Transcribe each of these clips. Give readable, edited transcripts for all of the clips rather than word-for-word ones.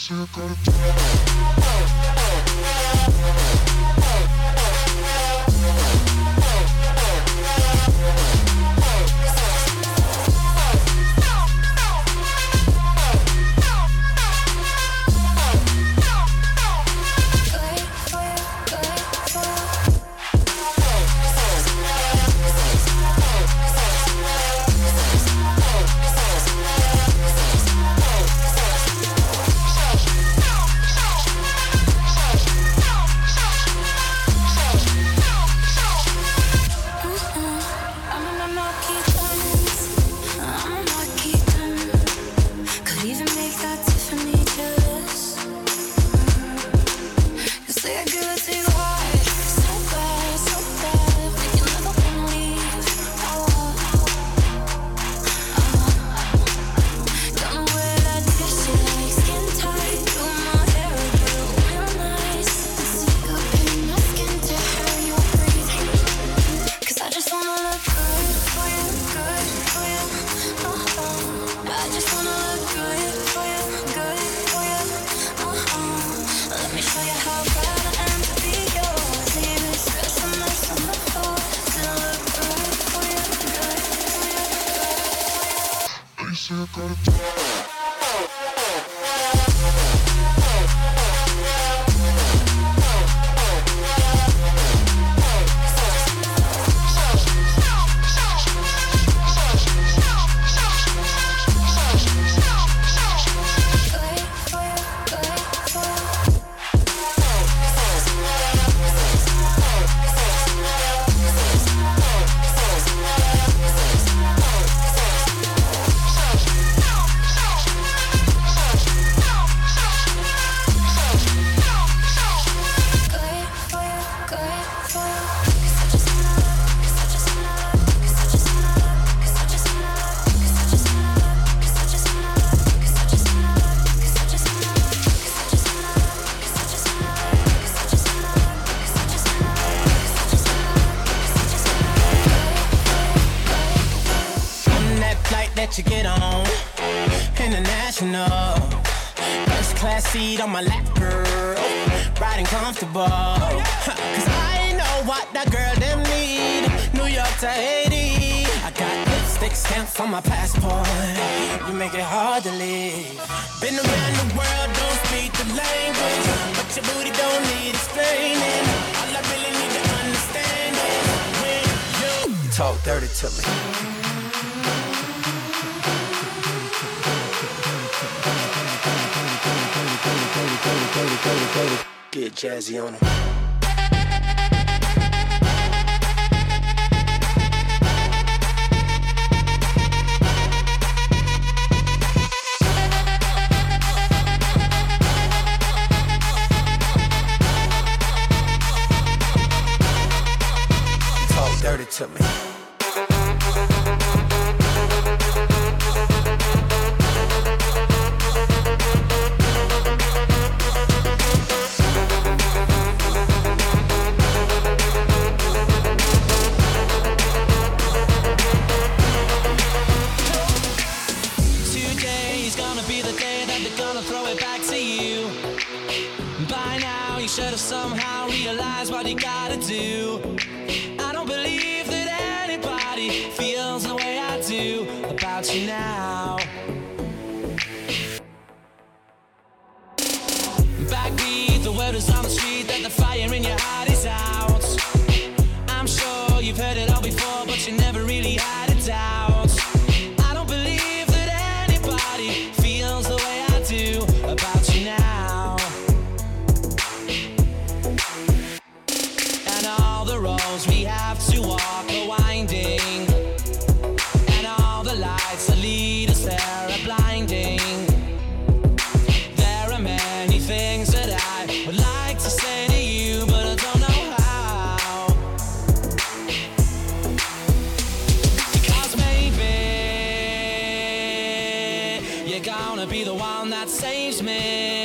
You get on international, first class seat on my lap, girl, riding comfortable. Cause I know what that girl them need. New York to Haiti, I got lipstick stamps on my passport. You make it hard to leave. Been around the world, don't speak the language, but your booty don't need explaining. All I really need to understand is when you talk dirty to me. Get jazzy on 'em. Talk dirty to me. Somehow realize what you gotta do. I don't believe that anybody feels the way I do about you now. Backbeat, the word is on the street that the fire in your heart is out. I'm sure you've heard it all before, but you never really had a doubt. I don't believe that anybody feels the way I do about you now. The roads we have to walk are winding, and all the lights that lead us there are blinding. There are many things that I would like to say to you, but I don't know how. Because maybe you're gonna be the one that saves me.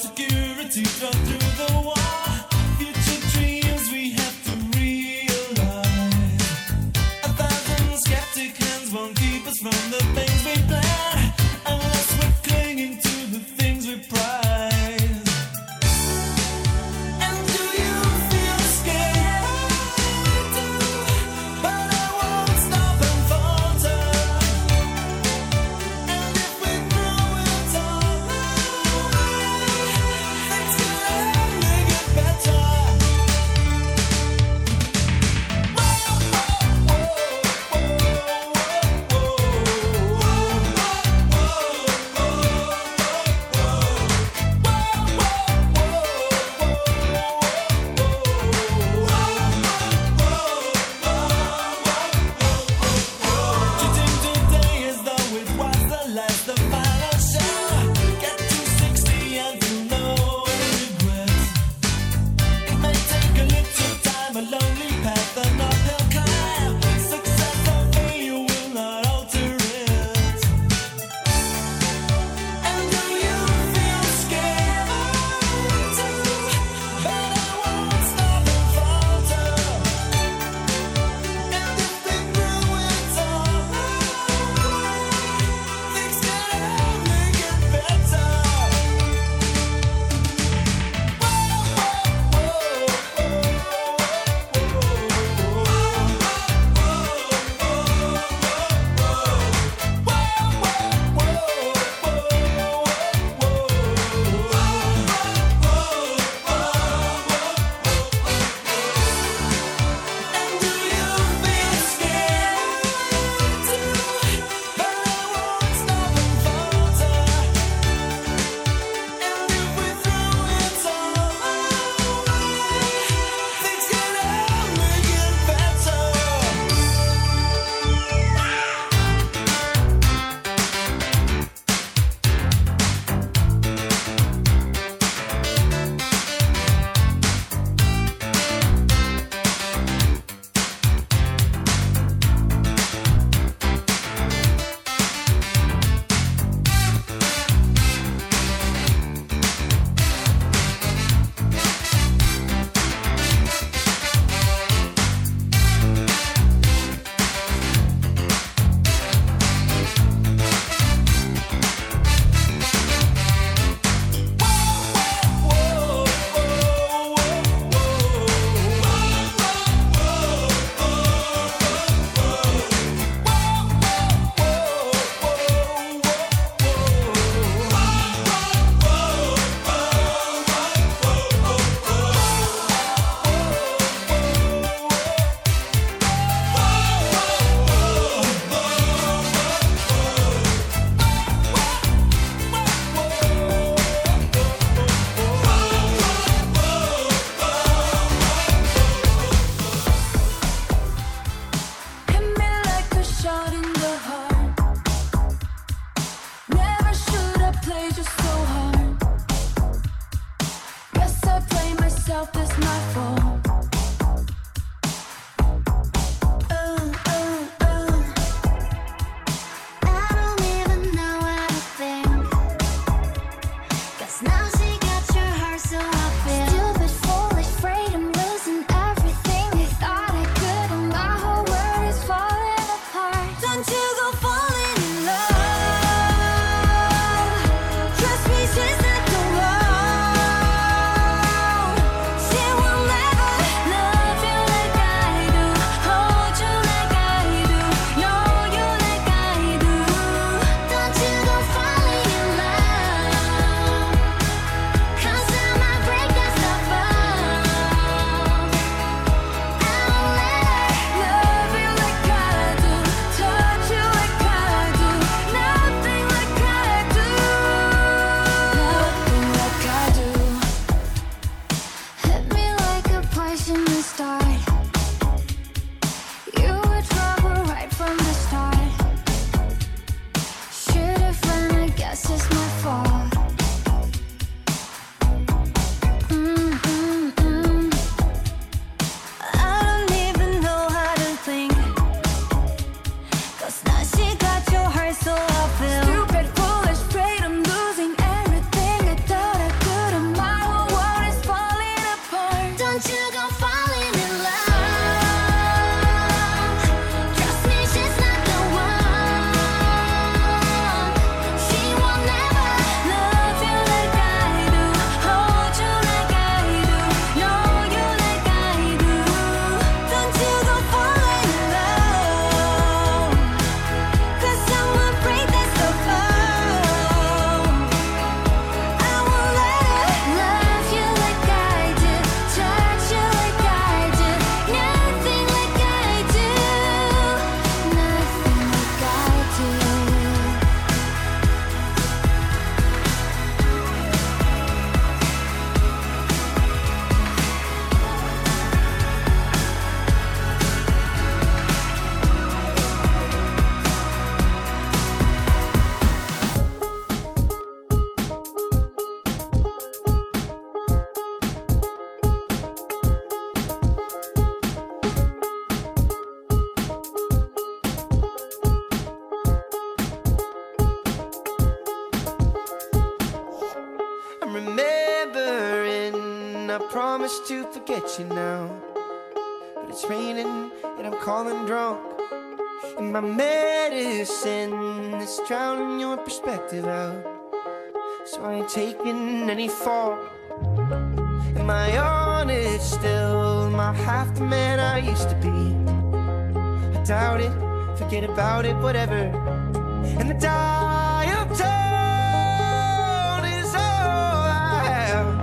insecurity thrown through the wall. Future dreams we have to realize. 1,000 skeptic hands won't keep us from the things we plan, unless we're clinging to the things we prize. And do you feel scared? But I won't stop and falter. And if we throw it all away, things can only get better. Treating today as though it was the last, the final show. Get to 60 and feel no regrets. It may take a little time, a lonely path, an uphill climb. Success or failure will not alter it. And do you feel scared? But I won't stop and falter. And if we throw it all away, things can only get better. And do you feel scared? But I won't stop and falter. And if we throw it all away, things can only get better. Hit me like a shot in the heart. Never should have played you so hard. Guess I blame myself, it's my fault. I don't even know how to think. 'Cause now she got your heart, so I feel Stupid, foolish, afraid I'm losing everything. I thought I could, and my whole world is falling apart. Don't you go falling in love. Trust me, she's not the one. She will never remembering I promised to forget you now, but it's raining and I'm calling drunk, and my medicine is drowning your perspective out. So I ain't taking any fault. Am I honest still? Am I half the man I used to be? I doubt it, forget about it, whatever. And the dial tone is all I have.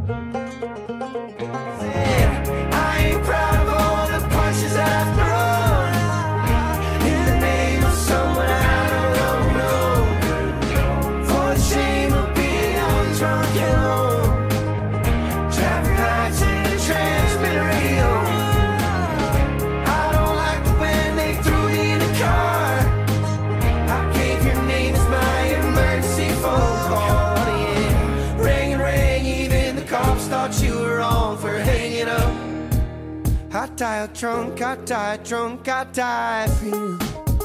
I ain't proud of all the punches that I've thrown in the name of someone I don't know, for the shame of being on drunk and alone. Traffic lights in the transmitter radio. I don't like it when they threw me in the car. I gave your name as my emergency phone call. Yeah. Ring and ring, even the cops thought you were wrong for hanging up. I died drunk, I died drunk, I died for you.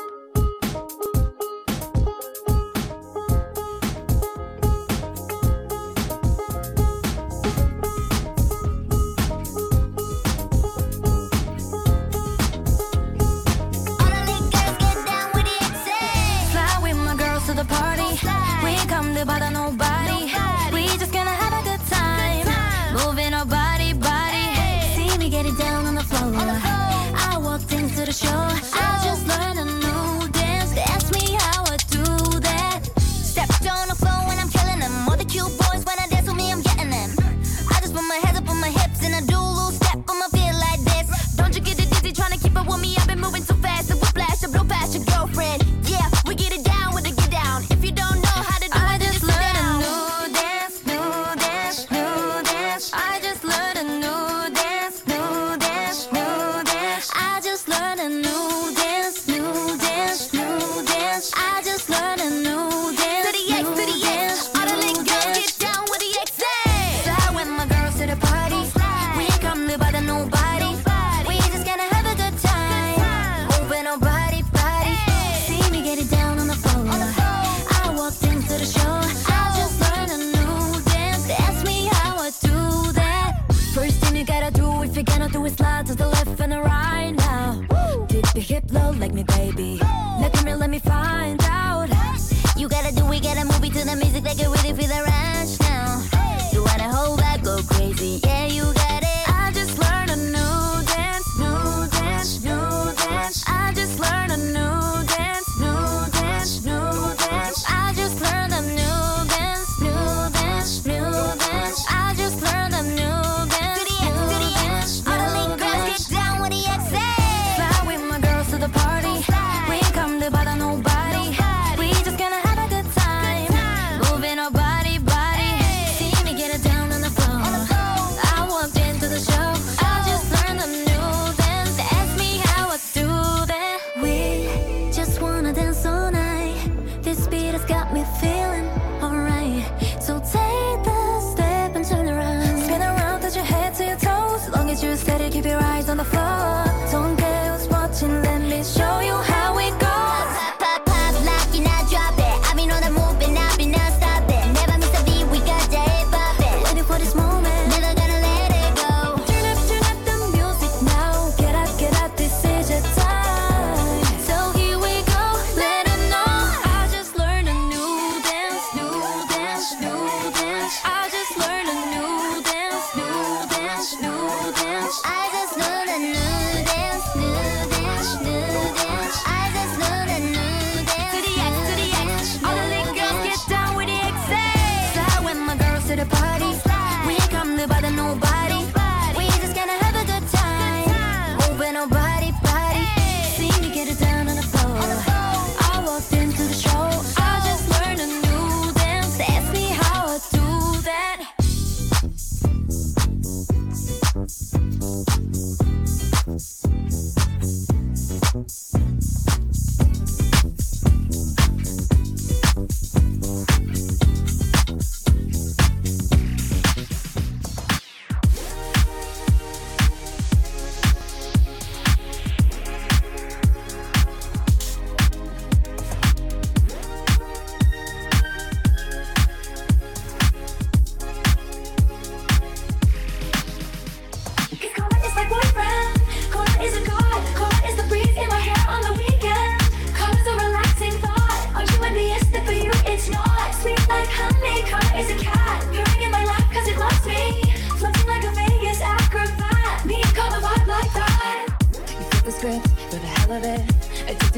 Bother nobody. We just gonna have a good time. Moving our body. See me get it down on the floor. I walked into the show. I just learned a new dance. They asked me how I do that. Stepped on the floor and I'm killing them. All the cute boys when I dance with me, I'm getting them. I just put my hands up on my hips and I do a little step on my feet like this. Don't you get it dizzy trying to keep up with me? I've been moving too fast. It will flash, I blow past your girlfriend. Yeah, we get it down with the get down. If you don't know how to do it, then just learn a new dance. I just learned a new dance. I just learned a new dance. I just learned a new dance. To the X, all the little girls get down with the XA. Fly with my girls to the party. We ain't come to bother nobody. We just gonna have a good time. Moving our body. See me get it down on the floor. I walked into the show. I just learned a new dance. They asked me how I do that. First thing you gotta do if you're gonna do is slide to the left and the right now. Dip your hip low like me, baby. Look at me, let me find out. You gotta do, we gotta move it to the music like you really feel the rush now. You wanna hold back, go crazy. Yeah, you got it. I just learned a new dance. I just learned a new dance. I just learned a new dance. I just learned a new dance. All the little girls get down with the XA. Fly with my girls to the party. We ain't come to bother nobody. We just gonna have a good time. Moving our body.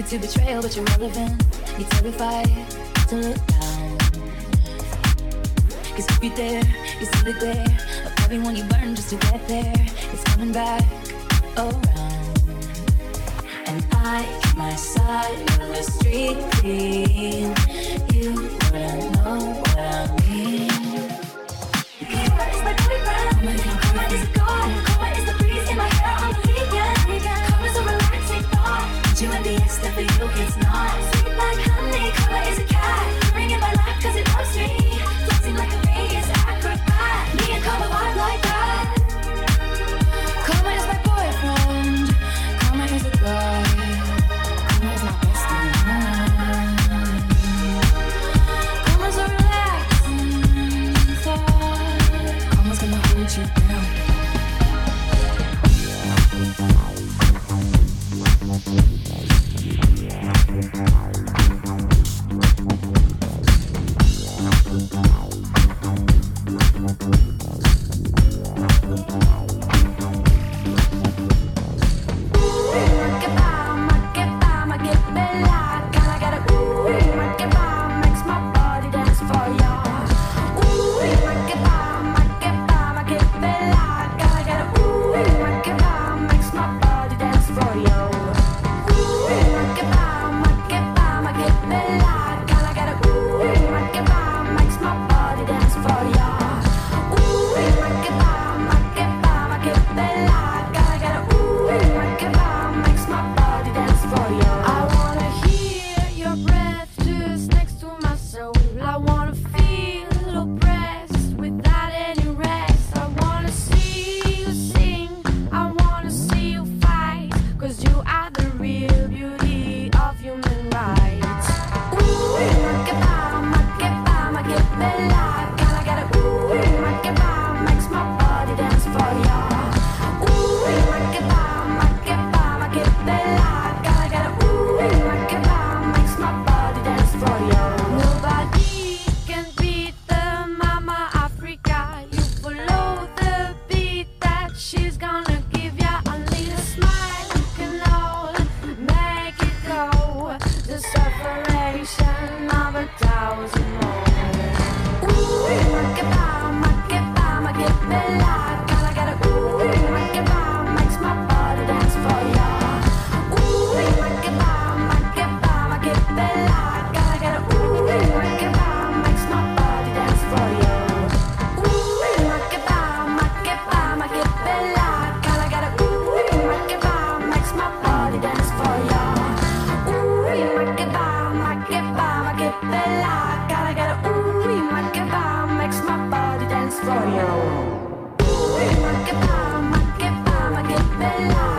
to betrayal, but you're relevant. You're terrified to look down. Cause if you dare, you see the glare of everyone you burn just to get there. It's coming back around. And I keep my side of the street clean. You wouldn't know what I mean. Karma is my boyfriend. Karma is a god. Karma is the breeze in my hair on the weekend. Karma's a relaxing thought. You and the ex that for you it's not. Sweet like honey. Karma is a cat. Ring in my lap cause it loves me. Flexing like a Vegas acrobat. Me and Karma vibe like that. Karma is my boyfriend. Karma is a god. Karma is my best friend. Karma's a relaxing thought. Karma's gonna hold you down. For you. Ooh, make it bam, make it bam, make it bella.